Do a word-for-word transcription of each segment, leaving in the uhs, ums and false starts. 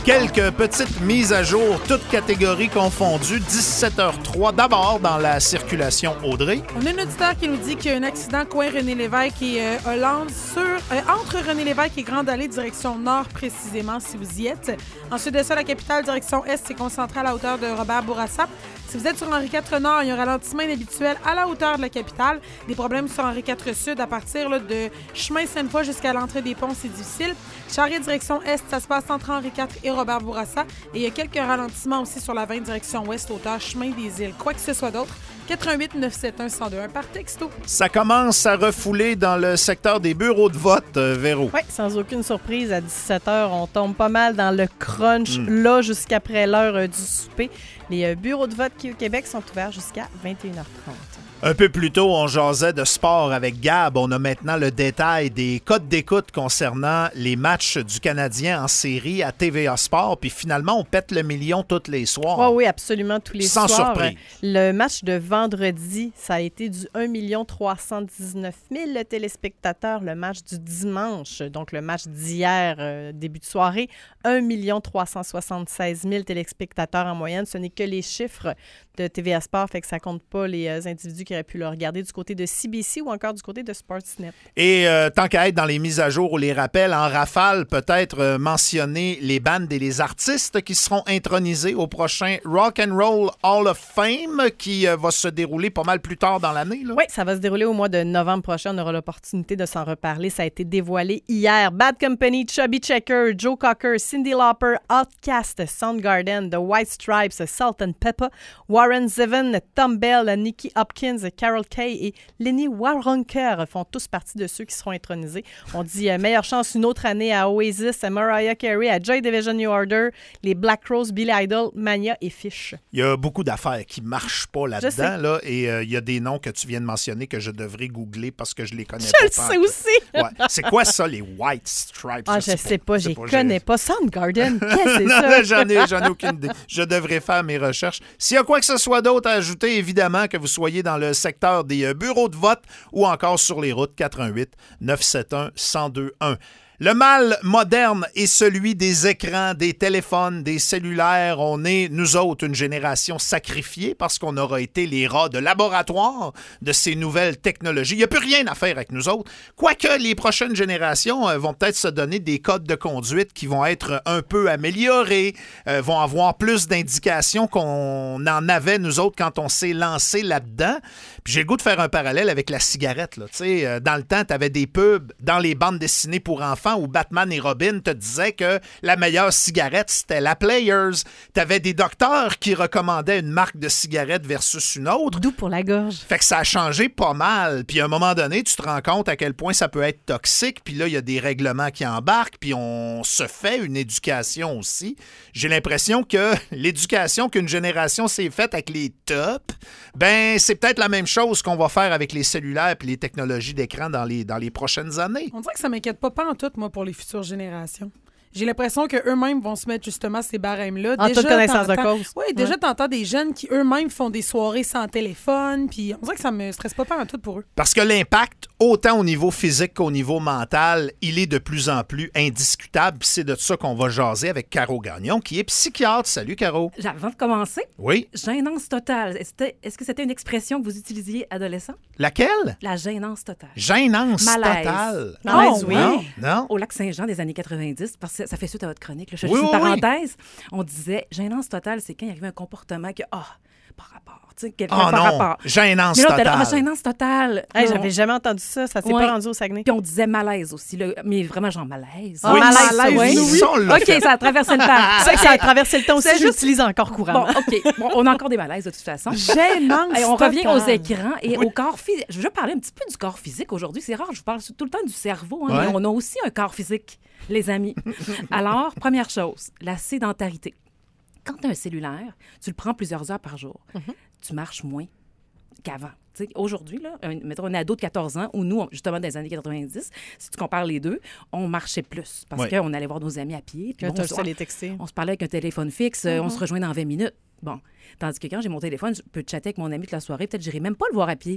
Quelques petites mises à jour, toutes catégories confondues. dix-sept heures trois d'abord dans la circulation Audrey. On a un auditeur qui nous dit qu'il y a un accident coin René-Lévesque et euh, Hollande sur, euh, entre René-Lévesque et Grande Allée, direction nord précisément, si vous y êtes. Ensuite de ça, la capitale, direction est, c'est concentré à la hauteur de Robert Bourassa. Si vous êtes sur Henri quatre Nord, il y a un ralentissement inhabituel à la hauteur de la capitale. Des problèmes sur Henri quatre Sud à partir là, de chemin Sainte-Foy jusqu'à l'entrée des ponts, c'est difficile. Charest direction est, ça se passe entre Henri quatre et Robert Bourassa. Et il y a quelques ralentissements aussi sur la vingt direction ouest, hauteur chemin des îles. Quoi que ce soit d'autre, quatre un huit neuf sept un un zéro deux un par texto. Ça commence à refouler dans le secteur des bureaux de vote, euh, Véro. Oui, sans aucune surprise, à dix-sept heures, on tombe pas mal dans le crunch, mm. là, jusqu'après l'heure euh, du souper. Les euh, bureaux de vote qui, au Québec, sont ouverts jusqu'à vingt et une heures trente. Un peu plus tôt, on jasait de sport avec Gab. On a maintenant le détail des codes d'écoute concernant les matchs du Canadien en série à T V A Sport. Puis finalement, on pète le million tous les soirs. Oh oui, absolument, tous les Sans soirs. Sans surprise. Le match de vendredi, ça a été du un million trois cent dix-neuf mille téléspectateurs. Le match du dimanche, donc le match d'hier, euh, début de soirée, un million trois cent soixante-seize mille téléspectateurs en moyenne. Ce n'est que les chiffres de T V A Sport, fait que ça compte pas les euh, individus qui auraient pu le regarder du côté de C B C ou encore du côté de Sportsnet. Et euh, tant qu'à être dans les mises à jour ou les rappels, en rafale, peut-être euh, mentionner les bandes et les artistes qui seront intronisés au prochain Rock and Roll Hall of Fame qui euh, va se dérouler pas mal plus tard dans l'année. Là. Oui, ça va se dérouler au mois de novembre prochain. On aura l'opportunité de s'en reparler. Ça a été dévoilé hier. Bad Company, Chubby Checker, Joe Cocker, Cyndi Lauper, Outkast, Soundgarden, The White Stripes, Salt and Pepper, Warren Zevon, Tom Bell, Nicky Hopkins, Carol Kay et Lenny Waronker font tous partie de ceux qui seront intronisés. On dit euh, meilleure chance une autre année à Oasis, à Mariah Carey, à Joy Division New Order, les Black Rose, Billy Idol, Mania et Fish. Il y a beaucoup d'affaires qui ne marchent pas là-dedans. Là, et il euh, y a des noms que tu viens de mentionner que je devrais googler parce que je les connais je pas. Je le sais aussi. Ouais. C'est quoi ça, les White Stripes? Ah, je ne sais pas, je ne connais pas. Soundgarden, qu'est-ce que c'est non, ça? J'en ai, j'en ai aucune idée. Je devrais faire mes recherches. S'il y a quoi que ce soit d'autre à ajouter, évidemment, que vous soyez dans le secteur des euh, bureaux de vote ou encore sur les routes, quatre un huit neuf sept un un zéro deux un. Le mal moderne est celui des écrans, des téléphones, des cellulaires. On est, nous autres, une génération sacrifiée parce qu'on aura été les rats de laboratoire de ces nouvelles technologies. Il n'y a plus rien à faire avec nous autres. Quoique les prochaines générations euh, vont peut-être se donner des codes de conduite qui vont être un peu améliorés, euh, vont avoir plus d'indications qu'on en avait, nous autres, quand on s'est lancé là-dedans. Puis j'ai le goût de faire un parallèle avec la cigarette. Là. Tu sais, euh, dans le temps, tu avais des pubs dans les bandes dessinées pour enfants où Batman et Robin te disaient que la meilleure cigarette, c'était la Players. T'avais des docteurs qui recommandaient une marque de cigarette versus une autre. Doux pour la gorge. Fait que ça a changé pas mal. Puis à un moment donné, tu te rends compte à quel point ça peut être toxique. Puis là, il y a des règlements qui embarquent. Puis on se fait une éducation aussi. J'ai l'impression que l'éducation qu'une génération s'est faite avec les tops, ben c'est peut-être la même chose qu'on va faire avec les cellulaires puis les technologies d'écran dans les, dans les prochaines années. On dirait que ça m'inquiète pas, pas en tout, moi, pour les futures générations. J'ai l'impression qu'eux-mêmes vont se mettre justement ces barèmes-là. En toute connaissance de cause. Oui, déjà, ouais. T'entends des jeunes qui eux-mêmes font des soirées sans téléphone, puis on dirait que ça me stresse pas, pas en tout pour eux. Parce que l'impact, autant au niveau physique qu'au niveau mental, il est de plus en plus indiscutable. Puis c'est de ça qu'on va jaser avec Caro Gagnon, qui est psychiatre. Salut, Caro. Avant de commencer, oui. Gênance totale. Est-ce, est-ce que c'était une expression que vous utilisiez adolescent? Laquelle? La gênance totale. Gênance Malaise. totale. Malaise, oh, oui. Non, non. Au Lac-Saint-Jean des années quatre-vingt-dix, parce que ça fait suite à votre chronique. Là, je fais oui, juste une oui, parenthèse. Oui. On disait, gênance totale, c'est quand il arrive un comportement que, ah, oh, par rapport. Tu sais, quelqu'un oh, par non. rapport. Gênance mais là, totale. Ah, gênance totale. Hey, j'avais jamais entendu ça. Ça s'est ouais. pas rendu au Saguenay. Puis on disait malaise aussi. Là, mais vraiment, genre malaise. Oui, malaise, malaise, oui. oui. Ça, OK, fait. Ça a traversé le temps. Ça, ça a traversé le temps aussi. C'est Je juste... l'utilise encore couramment. Bon, OK. Bon, on a encore des malaises de toute façon. Gênance hey, On totale. revient aux écrans et oui. au corps physique. Je veux parler un petit peu du corps physique aujourd'hui. C'est rare, je vous parle tout le temps du cerveau. Hein, ouais. Mais on a aussi un corps physique, les amis. Alors, première chose, la sédentarité. Quand tu as un cellulaire, tu le prends plusieurs heures par jour. Mm-hmm. Tu marches moins qu'avant. T'sais, aujourd'hui, là, un, mettons un ado de quatorze ans, ou nous, on, justement, dans les années quatre-vingt-dix, si tu compares les deux, on marchait plus parce oui. qu'on allait voir nos amis à pied. Puis bon, on, on, on, on se parlait avec un téléphone fixe, mm-hmm. on se rejoint dans vingt minutes. Bon. Tandis que quand j'ai mon téléphone, je peux chatter avec mon ami toute la soirée, peut-être que je n'irai même pas le voir à pied.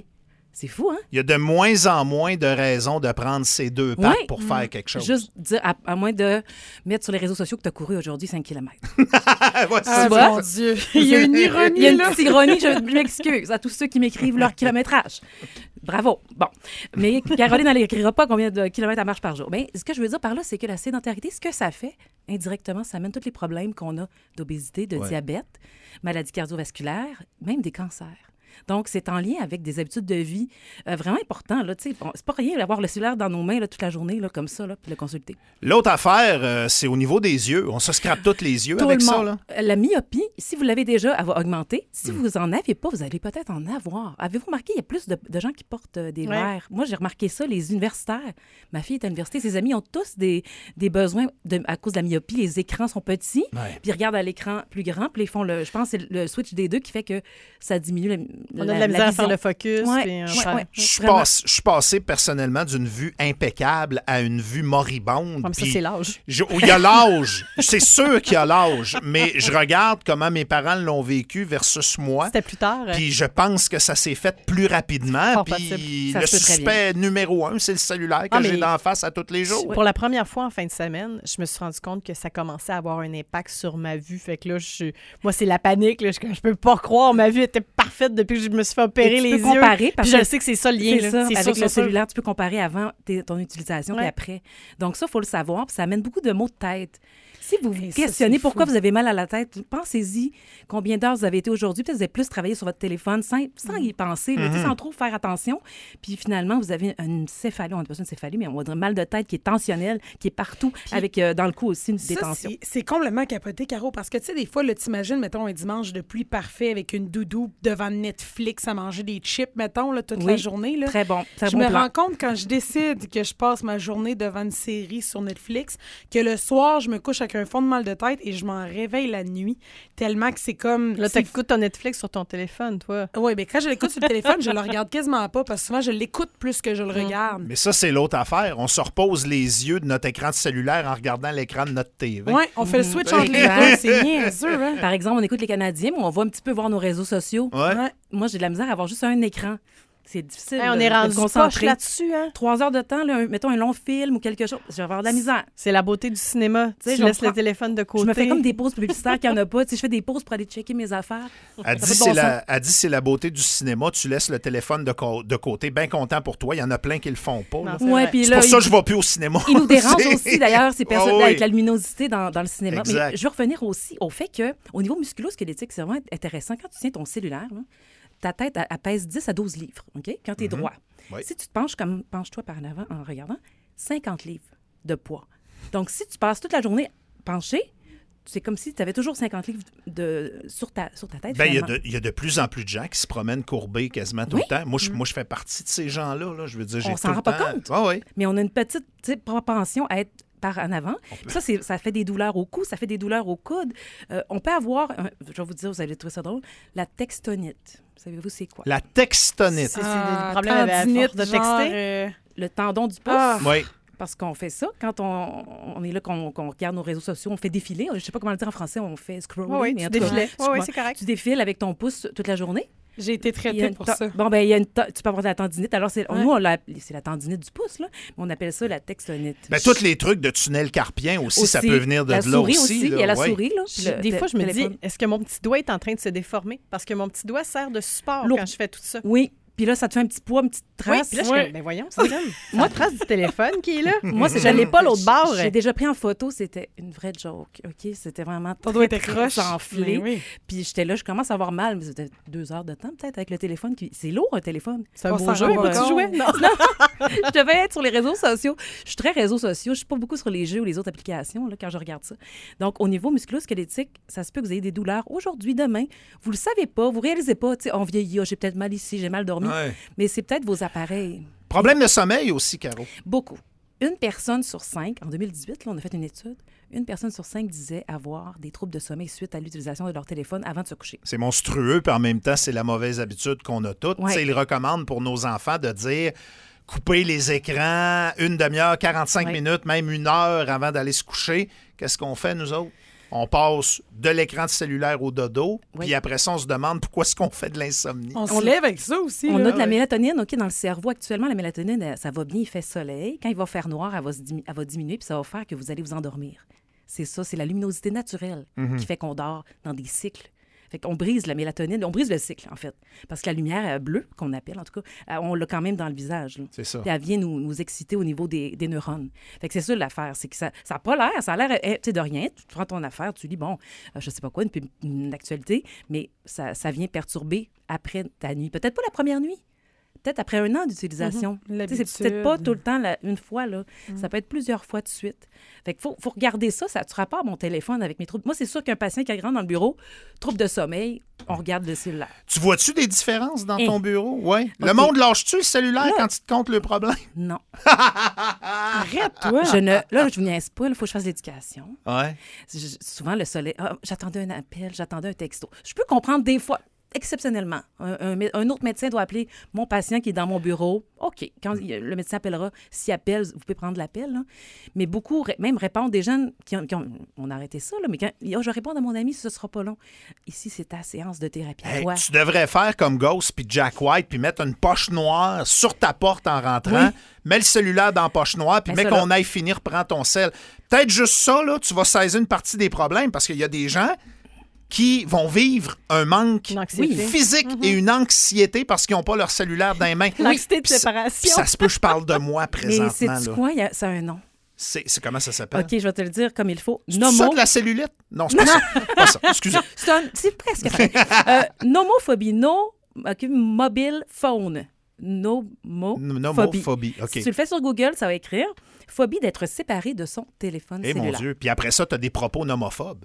C'est fou, hein? Il y a de moins en moins de raisons de prendre ces deux pattes Oui. pour faire quelque chose. Juste dire, à, à moins de mettre sur les réseaux sociaux que tu as couru aujourd'hui cinq kilomètres. Ouais, Ah, c'est mon ça. Dieu. Il y a une ironie, Il y a une là. petite ironie, je je m'excuse à tous ceux qui m'écrivent leur kilométrage. Bravo. Bon. Mais Caroline, elle n'écrira pas combien de kilomètres elle marche par jour. Bien, ce que je veux dire par là, c'est que la sédentarité, ce que ça fait, indirectement, ça amène tous les problèmes qu'on a d'obésité, de Ouais. diabète, maladie cardiovasculaire, même des cancers. Donc, c'est en lien avec des habitudes de vie euh, vraiment importantes. Là, tu sais. Bon, c'est pas rien d'avoir le cellulaire dans nos mains là, toute la journée, là, comme ça, là, puis le consulter. L'autre affaire, euh, c'est au niveau des yeux. On se scrape tous les yeux Tout avec le ça. monde. Là. Euh, La myopie, si vous l'avez déjà, elle va augmenter. Si vous en avez pas, vous allez peut-être en avoir. Avez-vous remarqué, il y a plus de, de gens qui portent euh, des Ouais. verres. Moi, j'ai remarqué ça, les universitaires. Ma fille est à l'université, ses amis ont tous des, des besoins de- à cause de la myopie. Les écrans sont petits, Ouais. puis ils regardent à l'écran plus grand, puis ils font le, je pense que c'est le switch des deux qui fait que ça diminue la, On a de la misère à faire le focus. Ouais, puis, euh, ouais, faire- ouais. Je suis Vraiment. passe- je suis passé personnellement d'une vue impeccable à une vue moribonde. Comme ça, puis c'est l'âge. je- Il y a l'âge. C'est sûr qu'il y a l'âge. Mais je regarde comment mes parents l'ont vécu versus moi. C'était plus tard. euh, Puis je pense que ça s'est fait plus rapidement. Fort Puis possible. Ça le se peut très suspect numéro un, c'est le cellulaire que Ah, j'ai mais- d'en face à tous les jours. Pour la première fois en fin de semaine, je me suis rendu compte que ça commençait à avoir un impact sur ma vue. Fait que là, je suis- moi, c'est la panique. Là. Je, je peux pas croire. Ma vue était parfaite depuis que je me suis fait opérer Et tu les peux yeux. comparer parce Puis je que sais que c'est ça le lien. C'est là. ça, C'est avec sûr, le sûr, sûr. cellulaire, tu peux comparer avant tes- ton utilisation Ouais. et après. Donc ça, il faut le savoir, puis ça amène beaucoup de maux de tête. Si vous vous Et ça, questionnez c'est pourquoi fou. vous avez mal à la tête, pensez-y combien d'heures vous avez été aujourd'hui. Peut-être que vous avez plus travaillé sur votre téléphone sans, sans y penser, là, tu sais, sans trop faire attention. Puis finalement, vous avez une céphalie, on n'a pas une céphalie, mais on va dire mal de tête qui est tensionnel, qui est partout, avec euh, dans le cou aussi une Ça, détention. c'est- c'est complètement capoté, Caro, parce que, tu sais, des fois, là, t'imagines, mettons, un dimanche de pluie parfait avec une doudou devant Netflix à manger des chips, mettons, là, toute Oui, la journée. Là. Très bon, très je bon me plan. rends compte quand je décide que je passe ma journée devant une série sur Netflix que le soir, je me couche avec un fond de mal de tête et je m'en réveille la nuit tellement que c'est comme... Là, c'est- t'écoutes ton Netflix sur ton téléphone, toi. Oui, mais quand je l'écoute sur le téléphone, je le regarde quasiment pas parce que souvent, je l'écoute plus que je le regarde. Mais ça, c'est l'autre affaire. On se repose les yeux de notre écran de cellulaire en regardant l'écran de notre T V. Oui, on fait le switch entre les Exact. deux, c'est niaiseux, hein? Par exemple, on écoute les Canadiens, mais on va un petit peu voir nos réseaux sociaux. Ouais. Ouais. Moi, j'ai de la misère à avoir juste un écran. C'est difficile Hey, on de, est de rendu me poche concentrer. là-dessus, hein? Trois heures de temps, là, un- mettons un long film ou quelque chose, je vais avoir de la misère. C'est la beauté du cinéma. sais, Tu je laisses me le prends- téléphone de côté. Je me fais comme des pauses publicitaires qu'il n'y en a pas. Tu sais, je fais des pauses pour aller checker mes affaires. Elle Ça dit, fait de c'est bon la, elle dit c'est la beauté du cinéma. Tu laisses le téléphone de, co- de côté. Bien content pour toi. Il y en a plein qui le font pas. là. Non, c'est Ouais, vrai. puis C'est là, pour ça il- que je ne vais plus au cinéma. Il nous dérange C'est- aussi, d'ailleurs, ces personnes Ah oui. avec la luminosité dans, dans le cinéma. Exact. Mais je veux revenir aussi au fait qu'au niveau musculo-squelettique, c'est vraiment intéressant. Quand tu tiens ton cellulaire, là, ta tête, elle, elle pèse dix à douze livres, OK? Quand tu es droit. Oui. Si tu te penches comme penche-toi par en avant en regardant, cinquante livres de poids. Donc, si tu passes toute la journée penché, c'est comme si tu avais toujours cinquante livres de, sur, ta, sur ta tête. Ben, il y, a finalement. de- il y a de plus en plus de gens qui se promènent courbés quasiment tout Oui. le temps. Moi, je, moi, je fais partie de ces gens-là. Là. Je veux dire, j'ai On tout s'en le rend pas temps- compte. Ah oui. Mais on a une petite tu sais, propension à être par en avant. Puis Ça, c'est- ça fait des douleurs au cou, ça fait des douleurs au coude. Euh, on peut avoir, un- je vais vous dire, vous allez trouver ça drôle, la textonite. Savez-vous c'est quoi? La textonite. C'est- c'est Ah, des problèmes avec- à tendinite, force de genre, texter. euh, Le tendon du pouce. Ah. Oui. Parce qu'on fait ça quand on, on est là, qu'on qu'on regarde nos réseaux sociaux, on fait défiler. Je sais pas comment le dire en français, on fait scroller. Oui, oui, mais tu en tout cas, défilais. Oui, oui, tu- c'est correct. Tu défiles avec ton pouce toute la journée. J'ai été Il y a traitée une pour ten- ça. Bon, ben il y a une ten- tu peux avoir de la tendinite. Alors, c'est, Ouais. nous, on l'a appelé- c'est la tendinite du pouce, là. Mais on appelle ça la textonite. Ben, tous les trucs de tunnel carpien aussi, ça Aussi. peut venir de la là souris aussi. Il y a là, la ouais. souris, là. puis J'ai- le Des té- fois, je me dis, téléphone. est-ce que mon petit doigt est en train de se déformer? Parce que mon petit doigt sert de support Lourd. quand je fais tout ça. Oui. Puis là, ça te fait un petit poids, une petite Oui, trace. puis là, je suis Ouais. comme, ben voyons, c'est comme, moi, trace du téléphone qui est là. Moi, c'est je l'ai pas l'autre bord. J'ai déjà pris en photo, c'était une vraie joke, OK? C'était vraiment Ton très, doigt était très croche. enflé. Ben oui. Puis j'étais là, je commence à avoir mal, mais c'était deux heures de temps peut-être avec le téléphone. Qui... C'est lourd, un téléphone. C'est un On beau s'en jeu, rend pas pas tu compte. jouais? Non. Je devais être sur les réseaux sociaux. Je suis très réseaux sociaux. Je suis pas beaucoup sur les jeux ou les autres applications là, quand je regarde ça. Donc, au niveau musculo-squelettique, ça se peut que vous ayez des douleurs aujourd'hui, demain. Vous le savez pas, vous réalisez pas. Tu sais, on vieillit, ah, j'ai peut-être mal ici, j'ai mal dormi. Ouais. Mais c'est peut-être vos appareils. Problème de sommeil aussi, Caro. Beaucoup. Une personne sur cinq, en deux mille dix-huit, là, on a fait une étude, une personne sur cinq disait avoir des troubles de sommeil suite à l'utilisation de leur téléphone avant de se coucher. C'est monstrueux, puis en même temps, c'est la mauvaise habitude qu'on a toutes. Ouais. Tu sais, Ils recommandent pour nos enfants de dire couper les écrans une demi-heure, quarante-cinq Ouais. minutes, même une heure avant d'aller se coucher. Qu'est-ce qu'on fait, nous autres? on passe de l'écran de cellulaire au dodo, Oui. puis après ça, on se demande pourquoi est-ce qu'on fait de l'insomnie. On se lève avec ça aussi. On là. a de la mélatonine, OK, dans le cerveau. Actuellement, la mélatonine, elle, ça va bien, il fait soleil. Quand il va faire noir, elle va, se dimi- elle va diminuer, puis ça va faire que vous allez vous endormir. C'est ça, c'est la luminosité naturelle Mm-hmm. qui fait qu'on dort dans des cycles. Fait qu'on brise la mélatonine, on brise le cycle, en fait. Parce que la lumière euh, bleue, qu'on appelle, en tout cas, euh, on l'a quand même dans le visage. Là. C'est ça. Puis elle vient nous, nous exciter au niveau des, des neurones. Fait que c'est ça l'affaire, c'est que ça n'a pas l'air, ça a l'air, eh, tu sais, de rien. Tu prends ton affaire, tu lis, bon, euh, je sais pas quoi, une, pub- une actualité, mais ça, ça vient perturber après ta nuit. Peut-être pas la première nuit. Peut-être après un an d'utilisation. Mhm. Tu sais, c'est peut-être pas tout le temps la- une fois, là. Ça peut être plusieurs fois de suite. Fait qu'il faut, faut regarder ça. Ça tu rapportes mon téléphone avec mes troubles. Moi, c'est sûr qu'un patient qui rentre dans le bureau, trouble de sommeil, on regarde le cellulaire. Tu vois-tu des différences dans Eh. ton bureau? Oui. Le OK. monde lâche-tu le cellulaire Là- quand il te compte le problème? Non. Arrête, toi. Je ne, là, je vous niaise pas. Il faut que je fasse l'éducation. Ouais. Je- souvent, le soleil... Ah, j'attendais un appel, j'attendais un texto. Je peux comprendre des fois, exceptionnellement, un, un mé- un autre médecin doit appeler mon patient qui est dans mon bureau. OK, quand il- le médecin appellera, s'il appelle, vous pouvez prendre l'appel. Là. Mais beaucoup, ré- même répondent des jeunes qui ont... qui ont- on a arrêté ça, là, mais quand oh, je réponds à mon ami, ce ne sera pas long. Ici, c'est ta séance de thérapie. à Hey, toi. tu devrais faire comme Ghost puis Jack White puis mettre une poche noire sur ta porte en rentrant. Oui. Mets le cellulaire dans la poche noire puis Mais mets ça, qu'on là- aille finir, prends ton sel. Peut-être juste ça, là, tu vas saisir une partie des problèmes parce qu'il y a des gens qui vont vivre un manque Une anxiété. physique et une anxiété parce qu'ils n'ont pas leur cellulaire dans les mains. L'anxiété de Puis ça- séparation. puis ça se peut, je parle de moi Mais présentement. c'est là. quoi? Il y a- C'est un nom. C'est c'est comment ça s'appelle? OK, je vais te le dire comme il faut. C'est ça Nomo. de la cellulite? Non, c'est pas ça. Pas ça. Excusez. C'est, un- c'est presque ça. Euh, nomophobie. No, OK, mobile phone. Nomophobie. Nomophobie. OK. Si tu le fais sur Google, ça va écrire phobie d'être séparé de son téléphone Eh mon cellulaire. Dieu. Puis après ça, tu as des propos nomophobes.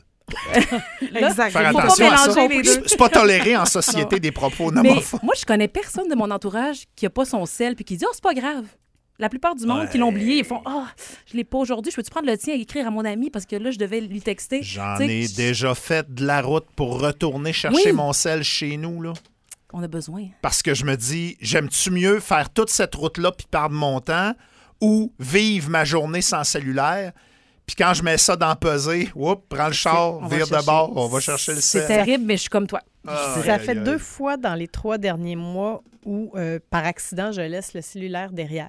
Exact. Faire Faut pas attention à ça. mélanger les deux. C'est c'est pas toléré en société des propos Mais nomophobes. moi, je connais personne de mon entourage qui a pas son sel puis qui dit « Oh, c'est pas grave ». La plupart du monde qui l'ont oublié, ils font « Ah, oh, je l'ai pas aujourd'hui, je peux-tu prendre le tien et écrire à mon ami parce que là, je devais lui texter. » J'en Tu sais, ai je- déjà fait de la route pour retourner chercher Oui. mon sel chez nous, là. On a besoin. Parce que je me dis, j'aime-tu mieux faire toute cette route-là puis perdre mon temps ou vivre ma journée sans cellulaire? Puis quand je mets ça dans peser, oups, prends le char, On va vire de chercher. bord, on va chercher le C'est sel. terrible, mais je suis comme toi. Ah, Ça aïe, fait aïe, deux aïe. fois dans les trois derniers mois où, euh, par accident, je laisse le cellulaire derrière.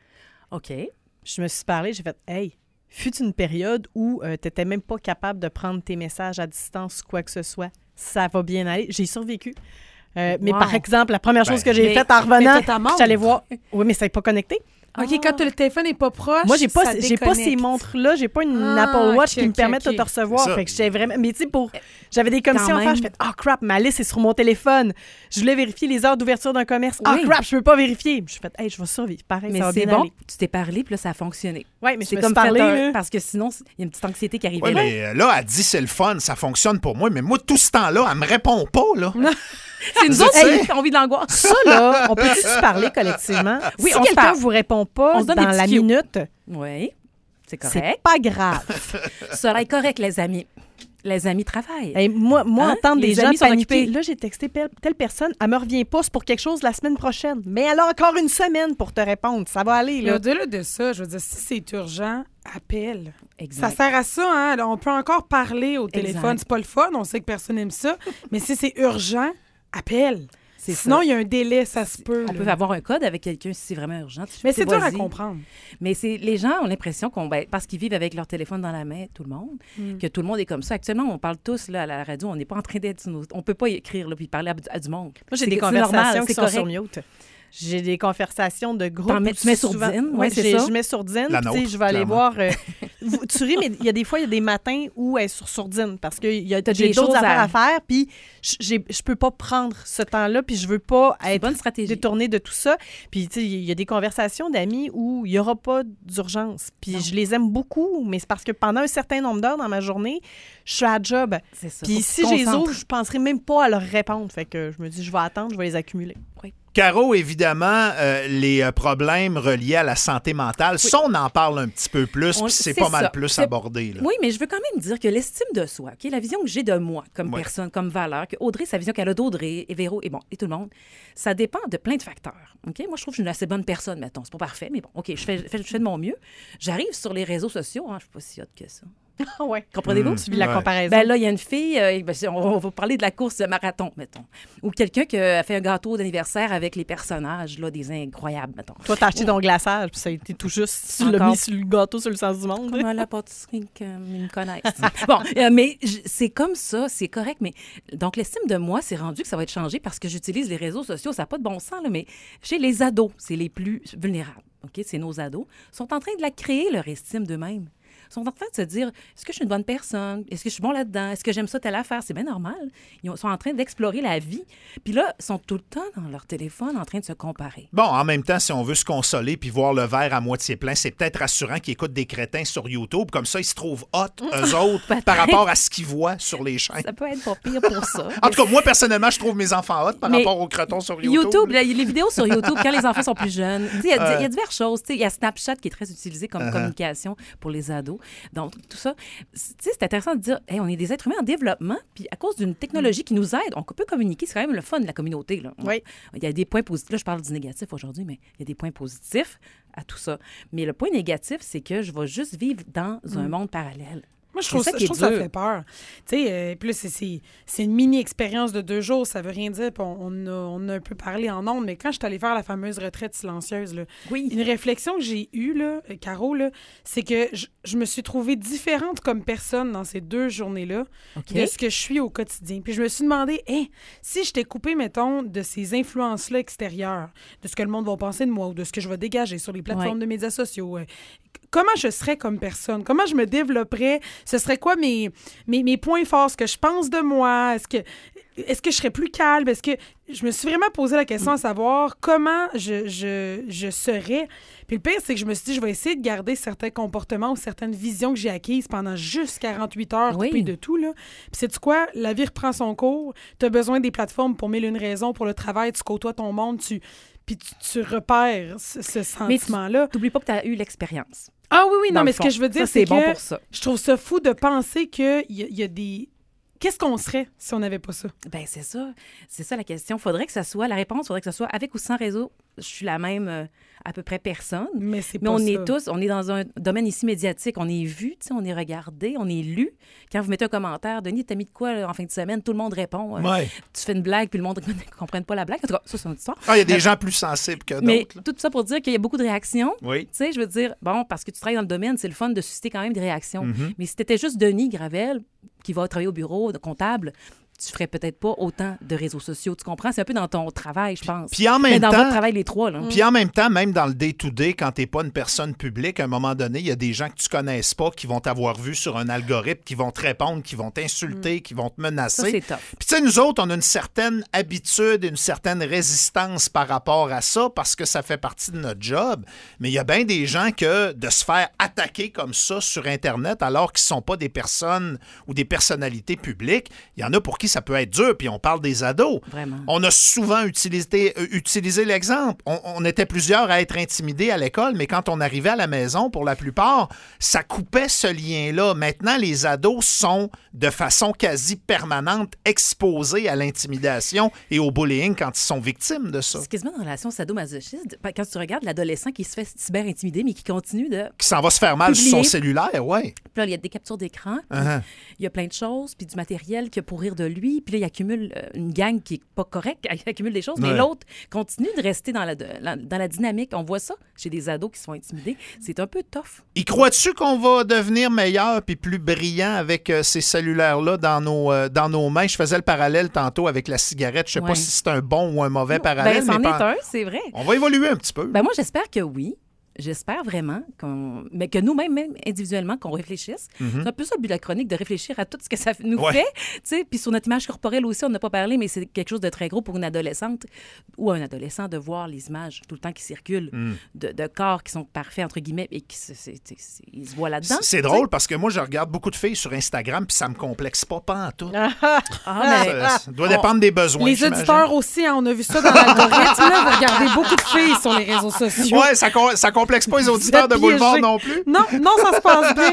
OK. Je me suis parlé, j'ai fait « Hey, fut une période où tu n'étais même pas capable de prendre tes messages à distance, quoi que ce soit. Ça va bien aller. » J'ai survécu. Euh, Mais Wow. par exemple, la première chose Ben, que j'ai mais- faite en mais revenant, t'as ta montre. je suis allée voir. Oui, mais ça n'est pas connecté. OK, quand le téléphone n'est pas proche, Moi, j'ai pas, ça j'ai pas ces déconnecte. montres-là. J'ai pas une Ah, Apple Watch ok, qui me ok, permet ok. de te recevoir. C'est ça. Fait que j'étais vraiment. Mais tu sais, pour. J'avais des commissions Quand à faire. même. Je fais ah crap, ma liste est sur mon téléphone. Je voulais vérifier les heures d'ouverture d'un commerce. Ah Oui. crap, je peux pas vérifier. Je fais hey, je vais survivre. Pareil, Mais ça va c'est bien bon, aller. tu t'es parlé, puis là, ça a fonctionné. Oui, mais C'est c'est comme comme parler. fait un- là. parce que sinon, il y a une petite anxiété qui arrive. Oui, mais euh, là, elle dit c'est le fun, ça fonctionne pour moi, mais moi, tout ce temps-là, elle me répond pas, là. C'est nous autres sais. qui avons envie de l'angoisse. Ça, là, on peut-tu se parler collectivement? Oui, si on se quelqu'un parle. vous répond pas On se donne dans des la petits cues. minute, Oui, c'est c'est correct. pas grave. Ça est correct, les amis. Les amis travaillent. Hey, moi, moi Hein? entendre Les des gens amis sont paniquer, occupés. là, j'ai texté telle, telle personne, elle me revient pas, c'est pour quelque chose la semaine prochaine. Mais elle a encore une semaine pour te répondre. Ça va aller, Mais là. au-delà de ça, je veux dire, si c'est urgent, appelle. Exact. Ça sert à ça, hein? On peut encore parler au téléphone. Exact. C'est pas le fun, on sait que personne n'aime ça. Mais si c'est urgent, appelle. C'est Sinon, ça. il y a un délai, ça se peut. On là. peut avoir un code avec quelqu'un si c'est vraiment urgent. Tu Mais fais, c'est dur à vas-y. comprendre. Mais c'est les gens ont l'impression qu'on ben, parce qu'ils vivent avec leur téléphone dans la main, tout le monde, Mm. que tout le monde est comme ça. Actuellement, on parle tous là à la radio, on n'est pas en train d'être sur nos- on peut pas écrire là puis parler à, à du monde. Moi, j'ai C'est- des c'est conversations normal, qui c'est sont correct. sur mute. J'ai des conversations de groupe. T'en mets- où tu mets sur souvent- Dine, ouais, Ouais, c'est j'ai- ça. Je mets sur Dine. La puis, tu sais, nôtre, je vais aller clairement. voir. euh, vous- tu ris, mais il y a des fois, il y a des matins où elle est sur Sourdine parce que il y a T'as j'ai des d'autres choses affaires à- à, faire. Puis je j'ai- je peux pas prendre ce temps-là. Puis je veux pas C'est une être bonne stratégie. détournée de tout ça. Puis tu sais, il y a des conversations d'amis où il y aura pas d'urgence. Puis Non. je les aime beaucoup, mais c'est parce que pendant un certain nombre d'heures dans ma journée, je suis à job. C'est ça. Puis Faut si que tu je te les concentres. ouvre, je penserai même pas à leur répondre. Fait que je me dis, je vais attendre, je vais les accumuler. Caro, évidemment, euh, les euh, problèmes reliés à la santé mentale, ça, on en parle un petit peu plus, On- puis c'est c'est pas mal ça. plus C'est- abordé. Là. Oui, mais je veux quand même dire que l'estime de soi, OK, la vision que j'ai de moi comme Ouais. personne, comme valeur, que Audrey, sa vision qu'elle a d'Audrey, et Véro, et bon, et tout le monde, ça dépend de plein de facteurs. OK? Moi, je trouve que je suis une assez bonne personne, mettons. C'est pas parfait, mais bon, OK, je fais, je fais, je fais de mon mieux. J'arrive sur les réseaux sociaux, hein, je suis pas si hot que ça. Ah ouais. Comprenez-vous? Mmh. Tu vis la Ouais. comparaison. Ben là, il y a une fille, euh, ben, on, on va parler de la course de marathon, mettons. Ou quelqu'un qui a fait un gâteau d'anniversaire avec les personnages, là, des incroyables, mettons. Toi, t'as acheté ton glaçage, puis ça a été tout juste. Tu l'as Encore. mis sur le gâteau sur le sens du monde. Comme à la pâtisserie qu'ils me connaissent. Bon, euh, mais j- c'est comme ça, c'est correct. Mais donc, l'estime de moi, c'est rendu que ça va être changé parce que j'utilise les réseaux sociaux. Ça n'a pas de bon sens, là, mais chez les ados, c'est les plus vulnérables. OK? C'est nos ados. Ils sont en train de la créer, leur estime d'eux-mêmes. Ils sont en train de se dire, est-ce que je suis une bonne personne? Est-ce que je suis bon là-dedans? Est-ce que j'aime ça, telle affaire? C'est bien normal. Ils ont- sont en train d'explorer la vie. Puis là, ils sont tout le temps dans leur téléphone en train de se comparer. Bon, en même temps, si on veut se consoler puis voir le verre à moitié plein, c'est peut-être rassurant qu'ils écoutent des crétins sur YouTube. Comme ça, ils se trouvent hot, eux autres, Peut-être. par rapport à ce qu'ils voient sur les chaînes. Ça peut être pas pire pour ça. En tout cas, moi, personnellement, je trouve mes enfants hot par Mais rapport aux cretons sur YouTube. YouTube, là. là, les vidéos sur YouTube, quand les enfants sont plus jeunes, tu sais, il y, a- il y a diverses choses. Tu sais, il y a Snapchat qui est très utilisé comme Uh-huh. communication pour les ados. Donc, tout ça, c'est- tu sais, c'est intéressant de dire, hey, on est des êtres humains en développement, puis à cause d'une technologie qui nous aide, on peut communiquer. C'est quand même le fun de la communauté. Là. Oui. Il y a des points positifs. Là, je parle du négatif aujourd'hui, mais il y a des points positifs à tout ça. Mais le point négatif, c'est que je vais juste vivre dans un monde parallèle. Moi, je trouve, C'est ça ça, qui je est trouve ça dur. fait peur. Tu sais, euh, puis là, c'est- c'est c'est une mini-expérience de deux jours. Ça veut rien dire. Puis on, on, a, on a un peu parlé en ondes, mais quand je suis allée faire la fameuse retraite silencieuse, là, Oui. une réflexion que j'ai eue, là, euh, Caro, là, c'est que je, je me suis trouvée différente comme personne dans ces deux journées-là OK. de ce que je suis au quotidien. Puis je me suis demandé, hey, si je t'ai coupé, mettons, de ces influences-là extérieures, de ce que le monde va penser de moi ou de ce que je vais dégager sur les plateformes Ouais. de médias sociaux, euh, comment je serais comme personne? Comment je me développerais? Ce serait quoi mes, mes, mes points forts? Ce que je pense de moi? Est-ce que, est-ce que je serais plus calme? Est-ce que je me suis vraiment posé la question à savoir comment je, je, je serais? Puis le pire, c'est que je me suis dit, je vais essayer de garder certains comportements ou certaines visions que j'ai acquises pendant juste quarante-huit heures, Oui. coupées de tout, là. Puis sais-tu quoi? La vie reprend son cours. Tu as besoin des plateformes pour mille et une raisons. Pour le travail, tu côtoies ton monde, tu... Puis tu, tu repères ce, ce Mais tu- sentiment-là. T'oublies pas que tu as eu l'expérience. Ah oui, oui, dans non, le mais ce fond. que je veux dire, Ça, c'est c'est bon que pour ça. je trouve ça fou de penser qu'il y, a- il y a des... Qu'est-ce qu'on serait si on n'avait pas ça? Ben c'est ça. C'est ça la question. Faudrait que ça soit, la réponse, faudrait que ça soit avec ou sans réseau. Je suis la même euh, à peu près personne. Mais c'est Mais pas on ça. est tous, on est dans un domaine ici médiatique. On est vu, tu sais, on est regardé, on est lu. Quand vous mettez un commentaire, Denis, t'as mis de quoi là, en fin de semaine? Tout le monde répond. euh, Ouais. Tu fais une blague, puis le monde ne comprenne pas la blague. En tout cas, ça, c'est une autre histoire. Ah, il y a des gens plus sensibles que Mais d'autres. là. tout ça pour dire qu'il y a beaucoup de réactions. Oui. Tu sais, je veux dire, bon, parce que tu travailles dans le domaine, c'est le fun de susciter quand même des réactions. Mm-hmm. Mais si t'étais juste Denis Gravel, qui va travailler au bureau de comptable, tu ferais peut-être pas autant de réseaux sociaux. Tu comprends? C'est un peu dans ton travail, je pense. Puis en Mais même dans temps, votre travail, les trois, là. Puis en même temps, même dans le day-to-day, quand tu n'es pas une personne publique, à un moment donné, il y a des gens que tu connaisses pas qui vont t'avoir vu sur un algorithme, qui vont te répondre, qui vont t'insulter, qui vont te Ça, menacer. c'est tough. Puis tu sais, nous autres, on a une certaine habitude, une certaine résistance par rapport à ça parce que ça fait partie de notre job. Mais il y a bien des gens que de se faire attaquer comme ça sur Internet alors qu'ils ne sont pas des personnes ou des personnalités publiques, il y en a pour qui ça peut être dur. Puis on parle des ados. Vraiment. On a souvent utilisé, euh, utilisé l'exemple. On, on était plusieurs à être intimidés à l'école, mais quand on arrivait à la maison, pour la plupart, ça coupait ce lien-là. Maintenant, les ados sont de façon quasi permanente exposés à l'intimidation et au bullying quand ils sont victimes de ça. C'est quasiment une relation sadomasochiste. Quand tu regardes l'adolescent qui se fait cyber-intimider, mais qui continue de... Qui s'en va se faire mal sur son Publier. cellulaire, ouais. Puis là, il y a des captures d'écran, puis Uh-huh. il y a plein de choses, puis du matériel qui a pour rire de lui, puis là, il accumule euh, une gang qui est pas correcte, il accumule des choses, mais Ouais. l'autre continue de rester dans la, de- la- dans la dynamique. On voit ça chez des ados qui se font intimider. C'est un peu tough. Y crois-tu qu'on va devenir meilleur puis plus brillant avec euh, ces cellulaires-là dans nos, euh, dans nos mains? Je faisais le parallèle tantôt avec la cigarette. Je sais Ouais. pas si c'est un bon ou un mauvais Ben, parallèle, c'en mais est pas- un, c'est vrai. on va évoluer un petit peu. Ben moi, j'espère que oui. J'espère vraiment qu'on... mais que nous-mêmes, même individuellement, qu'on réfléchisse. C'est un peu ça le but de la chronique, de réfléchir à tout ce que ça nous Ouais. fait. Tu sais, puis sur notre image corporelle aussi, on n'a pas parlé, mais c'est quelque chose de très gros pour une adolescente ou un adolescent de voir les images tout le temps qui circulent de, de corps qui sont parfaits, entre guillemets, et qui se, c'est- c'est- c'est- ils se voient là-dedans. C'est drôle parce que moi, je regarde beaucoup de filles sur Instagram puis ça me complexe pas, pas en tout. Ah, mais... Ça, ça doit dépendre des besoins. Les j'imagine. auditeurs aussi, hein, on a vu ça dans l'algorithme. Là, vous regardez beaucoup de filles sur les réseaux sociaux. Ouais, ça, com- ça complexe pas les Vous auditeurs êtes de Boulevard piégés. non plus. Non, non, ça se passe bien.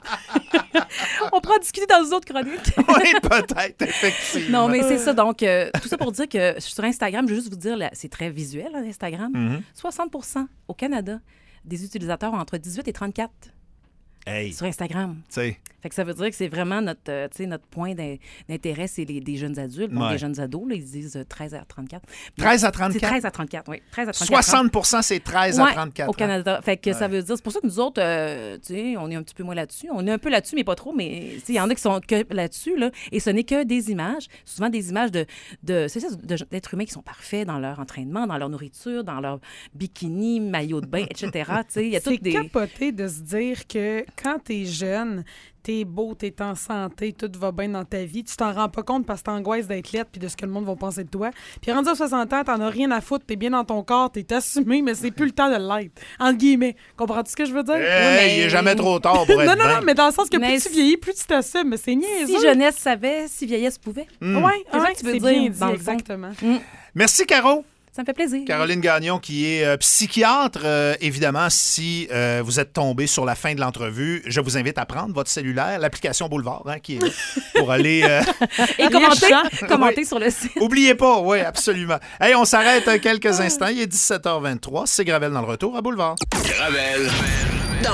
on pourra discuter dans une autre chronique. Oui, peut-être, effectivement. Non, mais c'est ça. Donc, euh, tout ça pour dire que sur Instagram, je veux juste vous dire, là, c'est très visuel, hein, Instagram. Mhm. soixante pour cent au Canada des utilisateurs ont entre dix-huit et trente-quatre Hey, tu sur Instagram. sais, Fait que ça veut dire que c'est vraiment notre, euh, notre point d'intérêt, c'est les, des jeunes adultes, bon, ouais. les jeunes ados, là, ils disent treize à trente-quatre. treize à trente-quatre? C'est treize à trente-quatre, oui. treize à trente-quatre soixante pour cent, c'est treize ouais, à trente-quatre. Au Canada. Fait que ouais. ça veut dire, c'est pour ça que nous autres, euh, tu sais, on est un petit peu moins là-dessus. On est un peu là-dessus, mais pas trop, mais il y en a qui sont que là-dessus, là, et ce n'est que des images, souvent des images de, de c'est ça, d'êtres humains qui sont parfaits dans leur entraînement, dans leur nourriture, dans leur bikini, maillot de bain, et cetera. Tu sais, il y a C'est toutes des... capoté de se dire que quand t'es jeune, t'es beau, t'es en santé, tout va bien dans ta vie, tu t'en rends pas compte parce que t'angoisses d'être laide puis de ce que le monde va penser de toi. Puis rendu à soixante ans, t'en as rien à foutre, t'es bien dans ton corps, t'es assumé, mais c'est plus le temps de l'être. Entre guillemets. Comprends-tu ce que je veux dire? Hey, ouais, mais... Il est jamais trop tard pour être Non, non, bien. non, mais dans le sens que mais plus tu vieillis, plus tu t'assumes, mais c'est niaiseux. Si jeunesse savait, si vieillesse pouvait. Mm. Ouais, C'est ça ouais, que tu veux c'est dire, bien dit, dans le fond. exactement. Mm. Merci, Caro. Ça me fait plaisir. Caroline Gagnon, qui est euh, psychiatre. Euh, évidemment, si euh, vous êtes tombé sur la fin de l'entrevue, je vous invite à prendre votre cellulaire, l'application Boulevard, hein, qui est là, pour aller... Euh... Et commenter, Riche, commenter oui. sur le site. Oubliez pas, oui, absolument. Hey, on s'arrête quelques instants. Il est dix-sept heures vingt-trois. C'est Gravel dans le retour à Boulevard. Gravel.